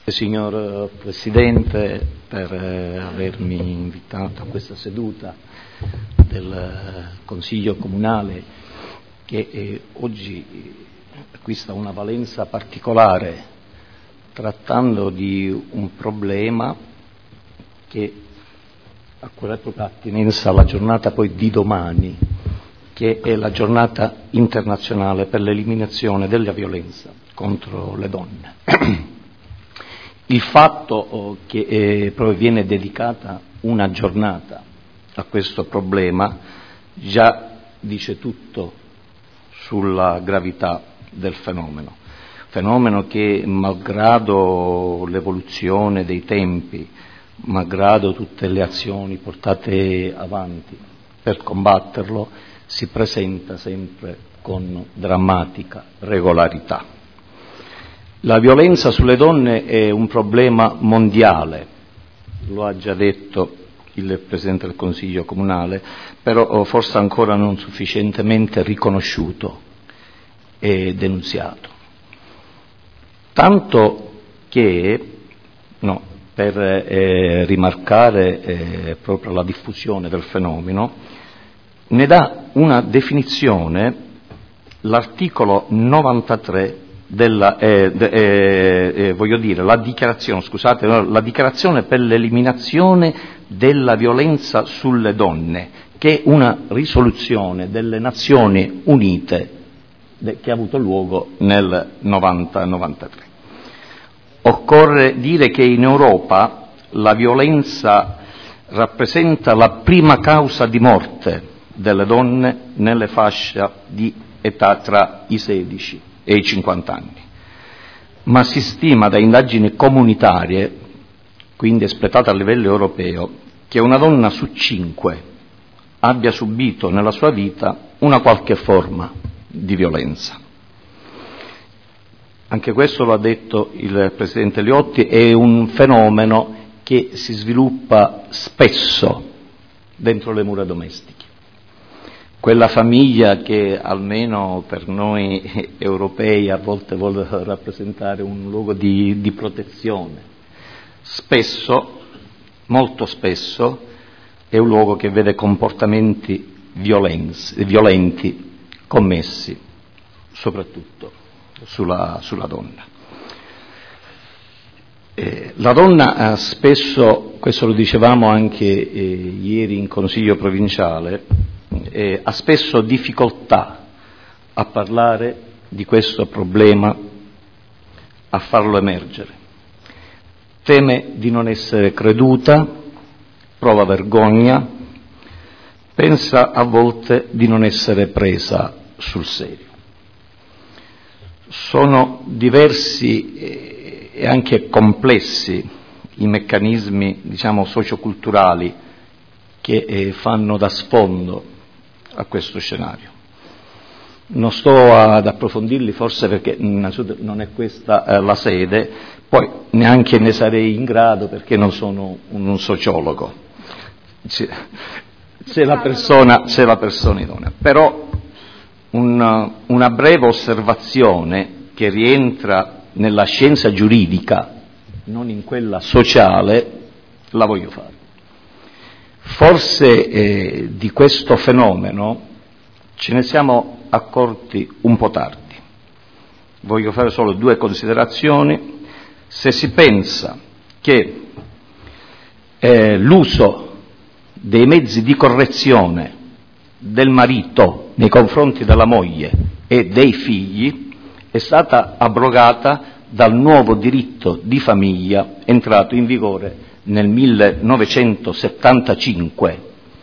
Signor Presidente, per avermi invitato a questa seduta del Consiglio Comunale che oggi acquista una valenza particolare, trattando di un problema che ha quella propria attinenza alla giornata poi di domani, che è la giornata internazionale per l'eliminazione della violenza contro le donne. Il fatto che proprio viene dedicata una giornata a questo problema già dice tutto sulla gravità del fenomeno che, malgrado l'evoluzione dei tempi, malgrado tutte le azioni portate avanti per combatterlo, si presenta sempre con drammatica regolarità. La violenza sulle donne è un problema mondiale, lo ha già detto il Presidente del Consiglio Comunale, però forse ancora non sufficientemente riconosciuto e denunziato. Tanto che, per rimarcare proprio la diffusione del fenomeno, ne dà una definizione l'articolo 93 la dichiarazione per l'eliminazione della violenza sulle donne, che è una risoluzione delle Nazioni Unite che ha avuto luogo nel 90-93. Occorre dire che in Europa la violenza rappresenta la prima causa di morte delle donne nelle fasce di età tra i 16 e i 50 anni, ma si stima da indagini comunitarie, quindi espletate a livello europeo, che una donna su 5 abbia subito nella sua vita una qualche forma di violenza. Anche questo lo ha detto il Presidente Liotti, è un fenomeno che si sviluppa spesso dentro le mura domestiche. Quella famiglia che almeno per noi europei a volte vuole rappresentare un luogo di protezione, spesso, molto spesso, è un luogo che vede comportamenti violenti commessi soprattutto sulla donna. La donna spesso, questo lo dicevamo anche ieri in Consiglio provinciale, ha spesso difficoltà a parlare di questo problema, a farlo emergere. Teme di non essere creduta, prova vergogna, pensa a volte di non essere presa sul serio. Sono diversi e anche complessi i meccanismi, socioculturali che fanno da sfondo a questo scenario. Non sto ad approfondirli forse perché innanzitutto non è questa la sede, poi neanche ne sarei in grado perché non sono un sociologo. C'è la persona idonea. Però una breve osservazione che rientra nella scienza giuridica, non in quella sociale, la voglio fare. Forse di questo fenomeno ce ne siamo accorti un po' tardi. Voglio fare solo 2 considerazioni. Se si pensa che l'uso dei mezzi di correzione del marito nei confronti della moglie e dei figli è stata abrogata dal nuovo diritto di famiglia entrato in vigore nel 1975,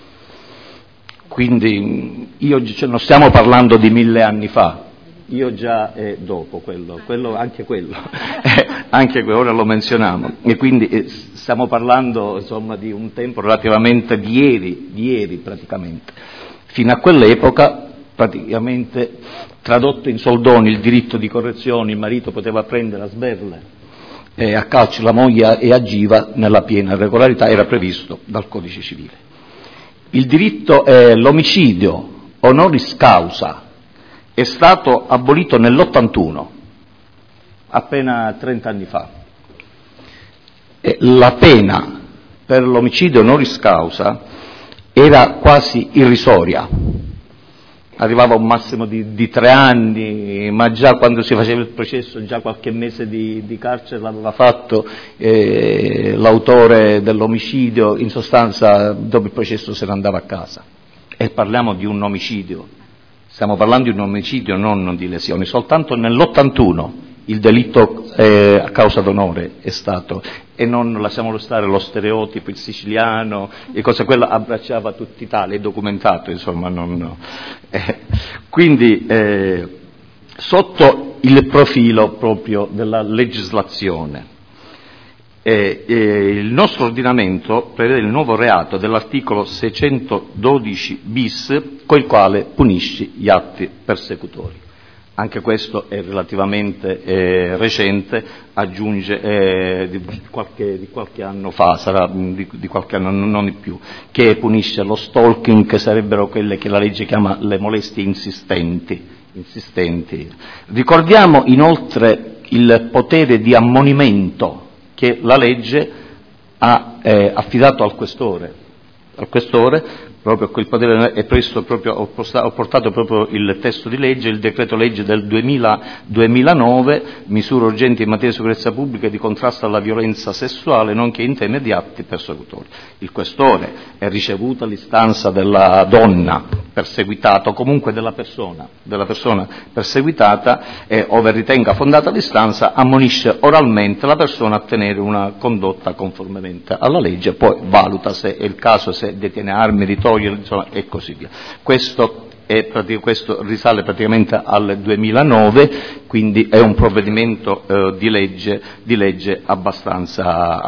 quindi non stiamo parlando di 1000 anni fa, io già dopo quello anche ora lo menzionavo, e quindi stiamo parlando di un tempo relativamente di ieri praticamente. Fino a quell'epoca praticamente, tradotto in soldoni, il diritto di correzione, il marito poteva prendere a sberle a calci la moglie e agiva nella piena regolarità, era previsto dal Codice Civile. Il diritto, l'omicidio honoris causa è stato abolito nell'81, appena 30 anni fa. la pena per l'omicidio honoris causa era quasi irrisoria, arrivava a un massimo di 3 anni, ma già quando si faceva il processo già qualche mese di carcere l'aveva fatto l'autore dell'omicidio, in sostanza dopo il processo se ne andava a casa. E parliamo di un omicidio, stiamo parlando di un omicidio, non di lesioni. Soltanto nell'81 il delitto a causa d'onore è stato, e non lasciamolo stare lo stereotipo, il siciliano e cose, quella abbracciava tutta Italia, è documentato, insomma. Quindi sotto il profilo proprio della legislazione, il nostro ordinamento prevede il nuovo reato dell'articolo 612 bis, con il quale punisce gli atti persecutori. Anche questo è relativamente recente, aggiunge di qualche anno fa, sarà di qualche anno, non di più, che punisce lo stalking, che sarebbero quelle che la legge chiama le molestie insistenti. Ricordiamo inoltre il potere di ammonimento che la legge ha affidato al questore, proprio quel potere è previsto proprio, ho portato proprio il testo di legge, il decreto legge del 2009, misure urgenti in materia di sicurezza pubblica e di contrasto alla violenza sessuale, nonché in tema di atti persecutori. Il questore è ricevuta l'istanza della donna perseguitata o comunque della persona perseguitata e, ove ritenga fondata l'istanza, ammonisce oralmente la persona a tenere una condotta conformemente alla legge, poi valuta se è il caso, se detiene armi, ritogliere, insomma, e così via. Questo risale praticamente al 2009, quindi è un provvedimento di legge abbastanza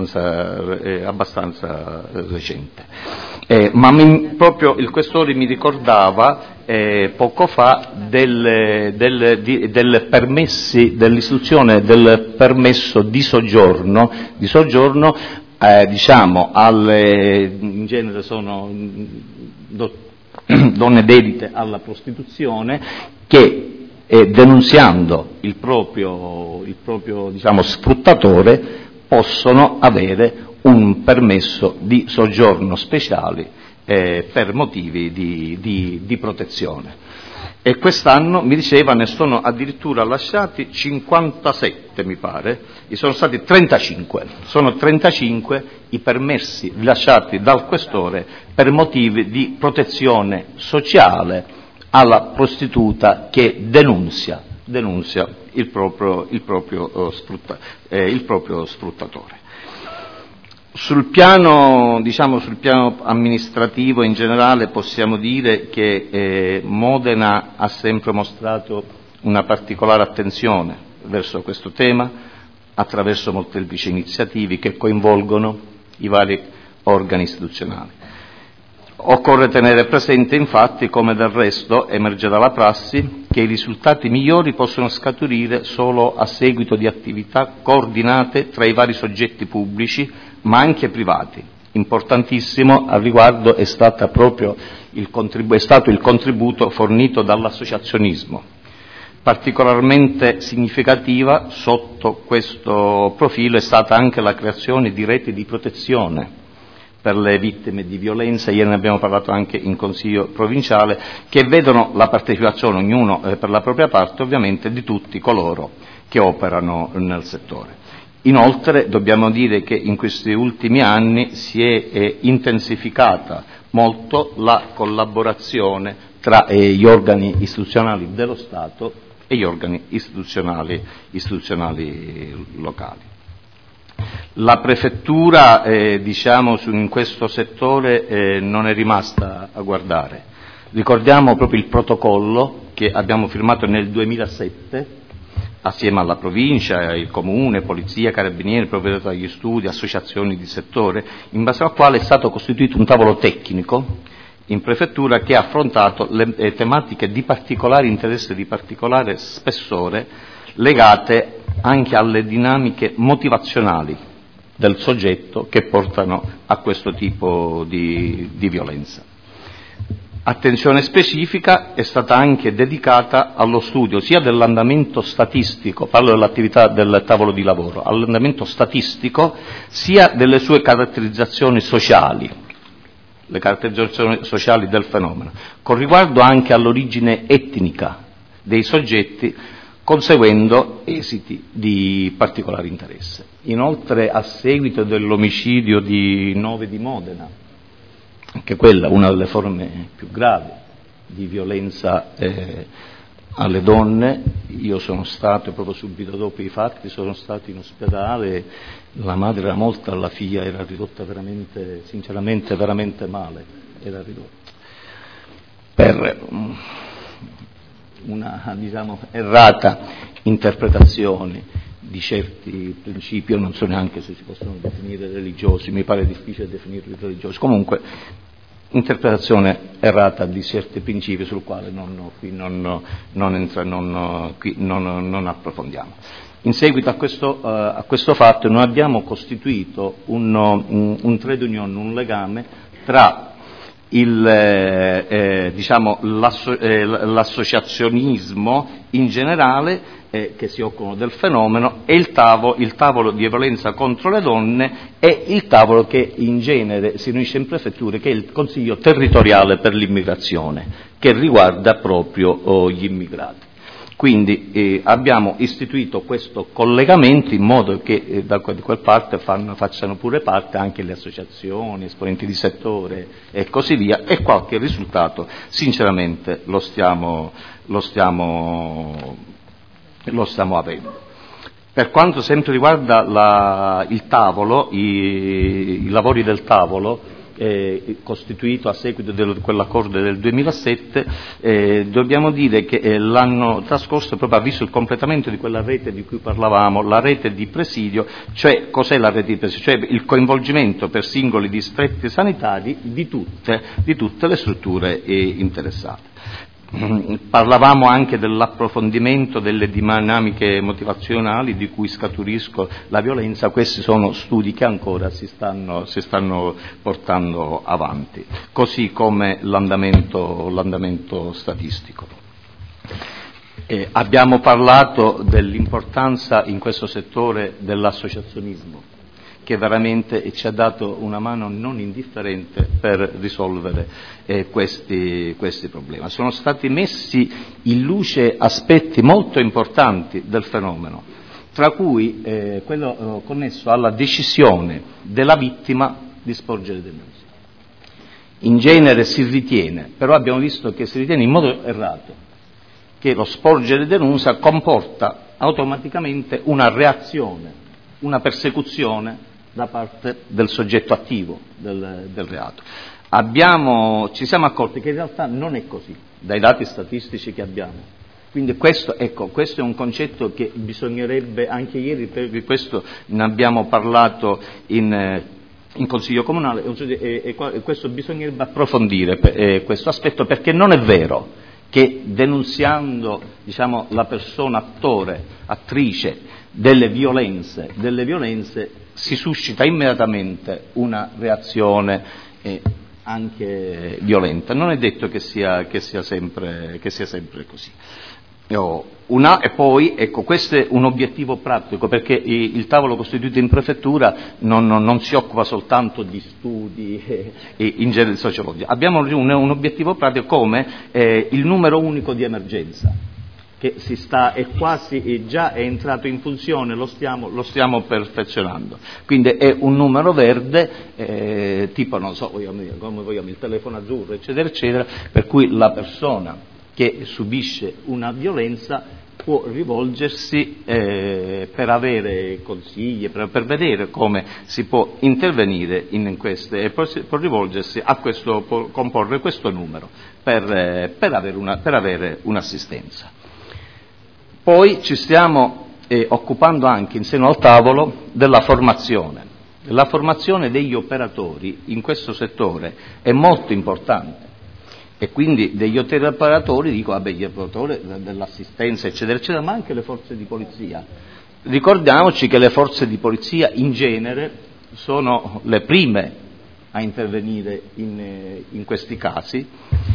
recente. Ma proprio il questore mi ricordava poco fa del permessi, dell'istituzione del permesso di soggiorno, diciamo in genere sono donne dedite alla prostituzione che denunziando il proprio diciamo sfruttatore possono avere un permesso di soggiorno speciali per motivi di protezione. E quest'anno, mi diceva, ne sono addirittura lasciati 57, mi pare, e sono stati 35. Sono 35 i permessi rilasciati dal questore per motivi di protezione sociale alla prostituta che denunzia il proprio sfruttatore. Sul piano amministrativo in generale possiamo dire che Modena ha sempre mostrato una particolare attenzione verso questo tema attraverso molteplici iniziative che coinvolgono i vari organi istituzionali. Occorre tenere presente infatti, come del resto emerge dalla prassi, che i risultati migliori possono scaturire solo a seguito di attività coordinate tra i vari soggetti pubblici ma anche privati. Importantissimo al riguardo è stato il contributo fornito dall'associazionismo. Particolarmente significativa sotto questo profilo è stata anche la creazione di reti di protezione per le vittime di violenza, ieri ne abbiamo parlato anche in Consiglio provinciale, che vedono la partecipazione, ognuno per la propria parte ovviamente, di tutti coloro che operano nel settore. Inoltre dobbiamo dire che in questi ultimi anni si è intensificata molto la collaborazione tra gli organi istituzionali dello Stato e gli organi istituzionali locali. La prefettura in questo settore non è rimasta a guardare. Ricordiamo proprio il protocollo che abbiamo firmato nel 2007 assieme alla provincia, il comune, polizia, carabinieri, proprietà degli studi, associazioni di settore, in base al quale è stato costituito un tavolo tecnico in prefettura che ha affrontato le tematiche di particolare interesse, di particolare spessore, legate anche alle dinamiche motivazionali del soggetto che portano a questo tipo di violenza. Attenzione specifica è stata anche dedicata allo studio sia dell'andamento statistico, parlo dell'attività del tavolo di lavoro, all'andamento statistico, sia delle sue caratterizzazioni sociali, le caratterizzazioni sociali del fenomeno, con riguardo anche all'origine etnica dei soggetti, conseguendo esiti di particolare interesse. Inoltre, a seguito dell'omicidio di Nove di Modena, anche quella una delle forme più gravi di violenza alle donne, io sono stato, proprio subito dopo i fatti, sono stato in ospedale, la madre era morta, la figlia era ridotta veramente, sinceramente, veramente male, era ridotta per una, diciamo, errata interpretazione di certi principi, io non so neanche se si possono definire religiosi, mi pare difficile definirli religiosi, comunque interpretazione errata di certi principi sul quale non approfondiamo. In seguito a questo fatto noi abbiamo costituito un trade union, un legame tra l'associazionismo in generale che si occupano del fenomeno e il tavolo di violenza contro le donne e il tavolo che in genere si riunisce in prefetture, che è il Consiglio territoriale per l'immigrazione, che riguarda proprio gli immigrati. Quindi abbiamo istituito questo collegamento in modo che di quel parte facciano pure parte anche le associazioni, esponenti di settore e così via, e qualche risultato sinceramente lo stiamo avendo. Per quanto sempre riguarda il tavolo, i lavori del tavolo, costituito a seguito di quell'accordo del 2007, dobbiamo dire che l'anno trascorso proprio ha visto il completamento di quella rete di cui parlavamo, la rete di presidio, cioè cos'è la rete di presidio? Cioè il coinvolgimento per singoli distretti sanitari di tutte le strutture interessate. Parlavamo anche dell'approfondimento delle dinamiche motivazionali di cui scaturisce la violenza, questi sono studi che ancora si stanno portando avanti, così come l'andamento statistico. Abbiamo parlato dell'importanza in questo settore dell'associazionismo, che veramente ci ha dato una mano non indifferente per risolvere questi problemi. Sono stati messi in luce aspetti molto importanti del fenomeno, tra cui quello connesso alla decisione della vittima di sporgere denuncia. In genere si ritiene, però abbiamo visto che si ritiene in modo errato, che lo sporgere denuncia comporta automaticamente una reazione, una persecuzione da parte del soggetto attivo del reato. Ci siamo accorti che in realtà non è così, dai dati statistici che abbiamo. Quindi questo è un concetto che bisognerebbe, anche ieri per questo ne abbiamo parlato in Consiglio Comunale, e questo bisognerebbe approfondire questo aspetto, perché non è vero che denunziando, diciamo, la persona attore, attrice delle violenze si suscita immediatamente una reazione anche violenta. Non è detto che sia sempre così. E poi, ecco, questo è un obiettivo pratico, perché il tavolo costituito in prefettura non si occupa soltanto di studi in genere sociologia. Abbiamo un obiettivo pratico come il numero unico di emergenza, che è quasi già è entrato in funzione, lo stiamo perfezionando. Quindi è un numero verde, tipo, non so, come vogliamo, il telefono azzurro, eccetera, eccetera, per cui la persona che subisce una violenza può rivolgersi per avere consigli, per vedere come si può intervenire in queste, e può rivolgersi può comporre questo numero per avere un'assistenza. Poi ci stiamo occupando anche in seno al tavolo della formazione. La formazione degli operatori in questo settore è molto importante. E quindi degli operatori, gli operatori dell'assistenza, eccetera, eccetera, ma anche le forze di polizia. Ricordiamoci che le forze di polizia in genere sono le prime a intervenire in questi casi,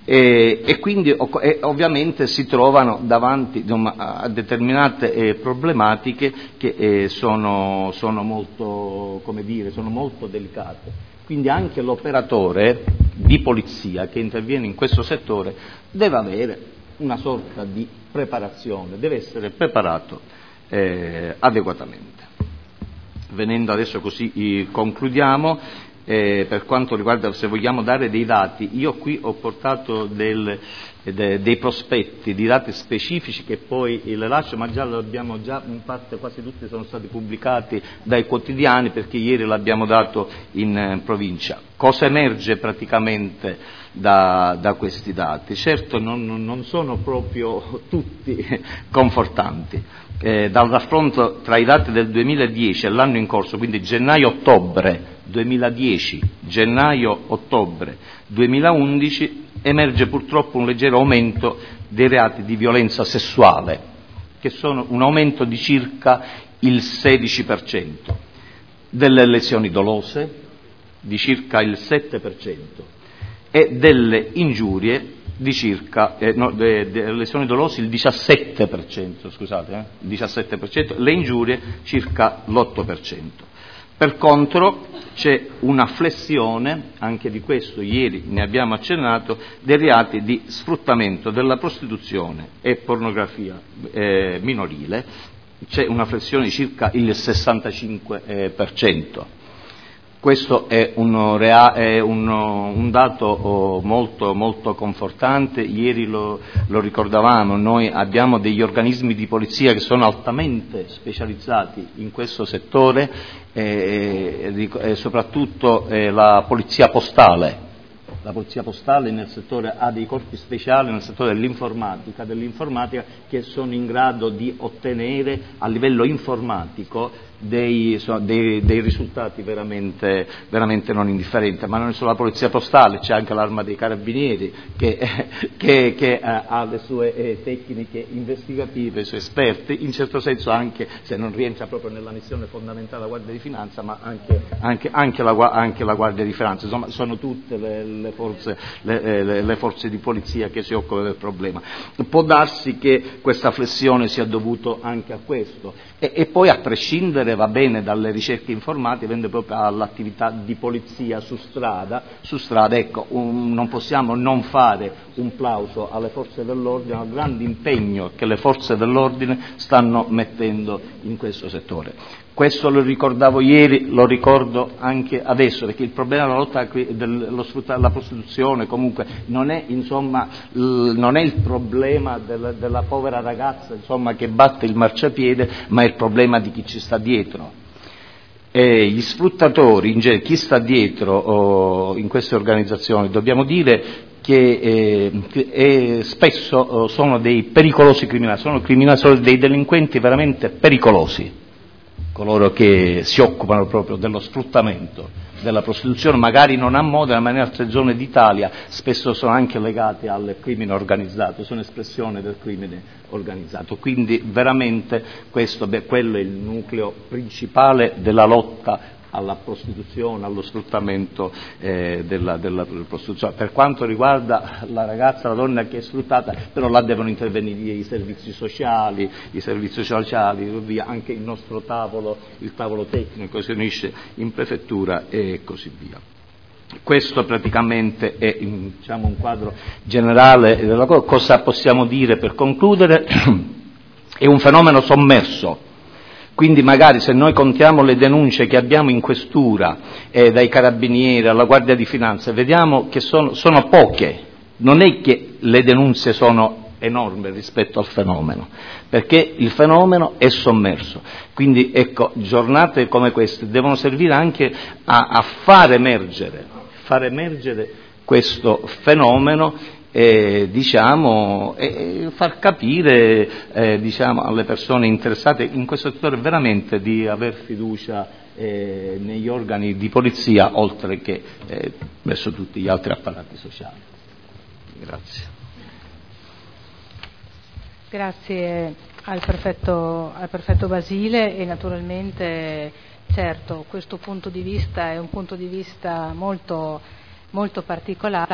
e quindi ovviamente si trovano davanti a determinate problematiche che sono molto, come dire, sono molto delicate. Quindi anche l'operatore di polizia che interviene in questo settore deve avere una sorta di preparazione, deve essere preparato adeguatamente. Venendo adesso così concludiamo. Per quanto riguarda, se vogliamo dare dei dati, io qui ho portato dei prospetti di dati specifici che poi le lascio, ma già lo abbiamo già in parte, quasi tutti sono stati pubblicati dai quotidiani perché ieri l'abbiamo dato in provincia. Cosa emerge praticamente da questi dati? Certo non sono proprio tutti confortanti. Dal raffronto tra i dati del 2010 e l'anno in corso, quindi gennaio-ottobre 2010, gennaio-ottobre 2011, emerge purtroppo un leggero aumento dei reati di violenza sessuale, che sono un aumento di circa il 16%, delle lesioni dolose di circa il 7% e delle ingiurie di circa, lesioni dolose il 17%, scusate, 17%, le ingiurie circa l'8%. Per contro c'è una flessione, anche di questo ieri ne abbiamo accennato, dei reati di sfruttamento della prostituzione e pornografia minorile, c'è una flessione di circa il 65%. Questo è un dato molto confortante. Ieri lo ricordavamo, noi abbiamo degli organismi di polizia che sono altamente specializzati in questo settore, soprattutto la polizia postale. La polizia postale nel settore ha dei corpi speciali nel settore dell'informatica che sono in grado di ottenere a livello informatico dei risultati veramente non indifferenti. Ma non è solo la polizia postale, c'è anche l'Arma dei Carabinieri che ha le sue tecniche investigative, i suoi esperti, in certo senso anche se non rientra proprio nella missione fondamentale la Guardia di Finanza, ma anche la Guardia di Finanza. Insomma, sono tutte le forze di polizia che si occupano del problema. Può darsi che questa flessione sia dovuto anche a questo e poi, a prescindere, va bene, dalle ricerche informatiche, vende proprio all'attività di polizia su strada, ecco, non possiamo non fare un plauso alle forze dell'ordine, al grande impegno che le forze dell'ordine stanno mettendo in questo settore. Questo lo ricordavo ieri, lo ricordo anche adesso, perché il problema della lotta alla prostituzione comunque non è il problema della povera ragazza, insomma, che batte il marciapiede, ma è il problema di chi ci sta dietro. Gli sfruttatori, in genere, chi sta dietro in queste organizzazioni, dobbiamo dire che spesso sono dei pericolosi criminali, sono dei delinquenti veramente pericolosi. Coloro che si occupano proprio dello sfruttamento della prostituzione, magari non a Modena ma in altre zone d'Italia, spesso sono anche legati al crimine organizzato, sono espressione del crimine organizzato. Quindi veramente quello è il nucleo principale della lotta alla prostituzione, allo sfruttamento della prostituzione. Per quanto riguarda la ragazza, la donna che è sfruttata, però là devono intervenire i servizi sociali, via, anche il nostro il tavolo tecnico si unisce in prefettura e così via. Questo praticamente è, diciamo, un quadro generale della cosa. Cosa possiamo dire per concludere? È un fenomeno sommerso. Quindi magari se noi contiamo le denunce che abbiamo in questura, dai carabinieri alla Guardia di Finanza, vediamo che sono poche. Non è che le denunce sono enormi rispetto al fenomeno, perché il fenomeno è sommerso. Quindi ecco, giornate come queste devono servire anche a far emergere questo fenomeno, far capire alle persone interessate in questo settore veramente di aver fiducia negli organi di polizia, oltre che verso tutti gli altri apparati sociali. Grazie. Grazie al prefetto Basile, e naturalmente, certo, questo punto di vista è un punto di vista molto particolare.